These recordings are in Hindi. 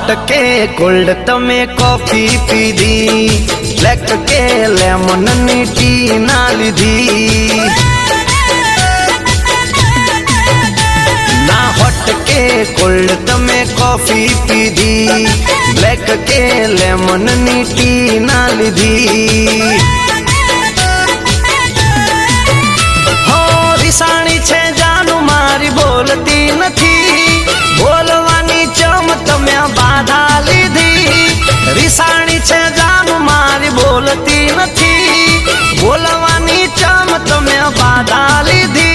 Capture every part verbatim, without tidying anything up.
हॉट के कोल्ड तमे कॉफी पीधी, ब्लैक के लेमन नी टी ना लीधी। ना हॉट के कोल्ड तमे कॉफी पीधी, ब्लैक के लेमन नी टी ना लीधी। हो रिसाणी छे जानू मारी बोलती नथी, बोलवानी चम तमे बाधा लीधी। रिसाणी छे जानू मारी बोलती नथी, बोलवानी चम तमे बाधा लीधी।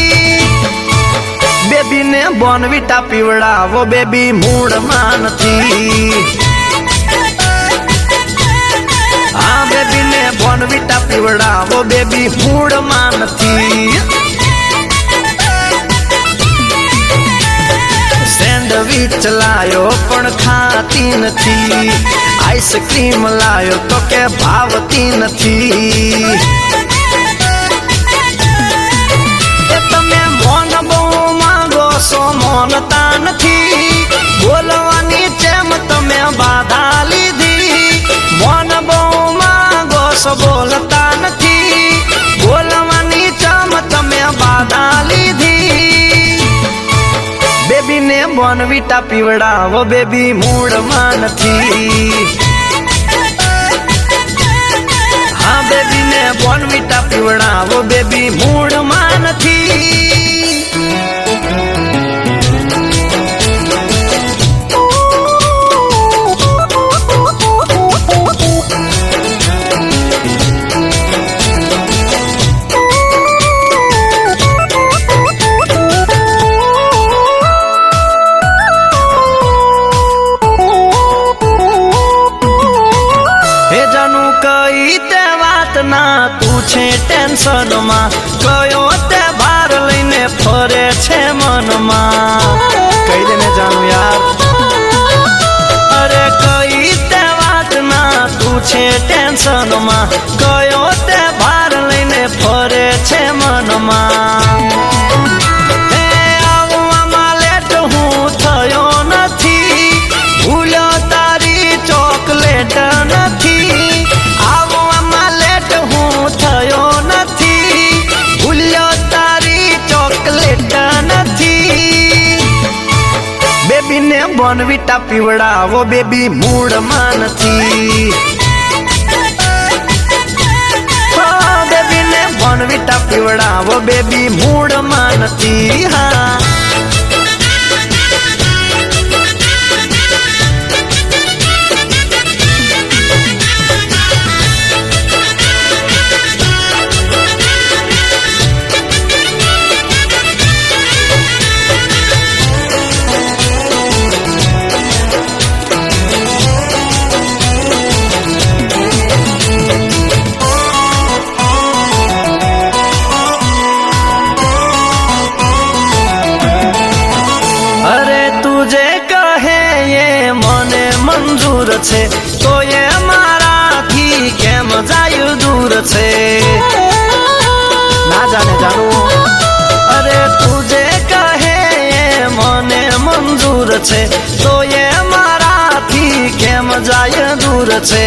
बेबी ने बोर्नविटा पीवड़ावो बेबी मूड में नथी। हाँ बेबी ने बोर्नविटा पीवड़ावो बेबी मूड में नथी। सैंडविच लायो पण खाती नथी, आइसक्रीम लायो तो के भावती नथी। तमे मोन बहु मांगो सो मोनता नथी, बोलवानी चेम तमे बाधा लीधी। मोन बहु मांगो सो बोलता नथी, बोलवानी चम तमे बाधा लीधी। बेबी ने बोर्नविटा पीवड़ावो बेबी मूड में नथी। हाँ बेबी ने बोर्नविटा पीवड़ावो बेबी मूड में नथी। ना तू छे टेंशन मा, कयो ते भार लईने फरे छे मन मा। कही देने जानू यार, अरे कई ते बात ना तू छे टेंशन मा, कयो ते भार लईने फरे छे मन मा। हे आववा लेट हूँ थयो नथी, भूलो तारी चॉकलेट नथी। थयो नथी, भूल्यो तारी चॉकलेट नथी। बेबी ने बोर्नविटा पीवड़ावो बेबी मूड में नथी। हाँ बेबी ने बोर्नविटा पीवड़ावो बेबी मूड में नथी। हाँ मंजूर छे तो ये मारा थी केम जायु दूर छे। ना जाने जानू, अरे तुझे कहे ये मने मंजूर छे तो ये मारा थी केम जायु दूर छे।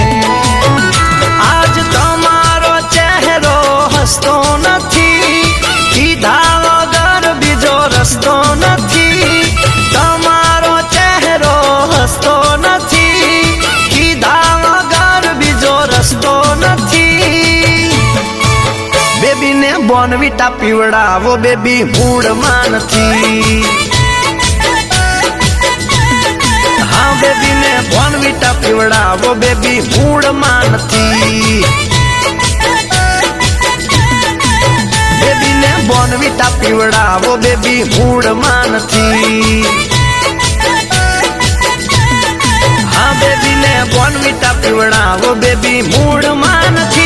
आज तमारो चेहरो हसतो नथी, कीधा वगर बीजो रस्तो नथी। तमारो चेहरो हसतो नथी, कीधा वगर बीजो रस्तो नथी। बेबी ने बोर्नविटा पीवड़ावो बेबी मूड में नथी। हाँ बेबी ने बोर्नविटा पीवड़ावो बेबी मूड में नथी। बेबी ने बोर्नविटा पीवड़ावो बेबी मूड में नथी। हाँ बेबी ने बोर्नविटा पीवड़ावो बेबी मूड में नथी।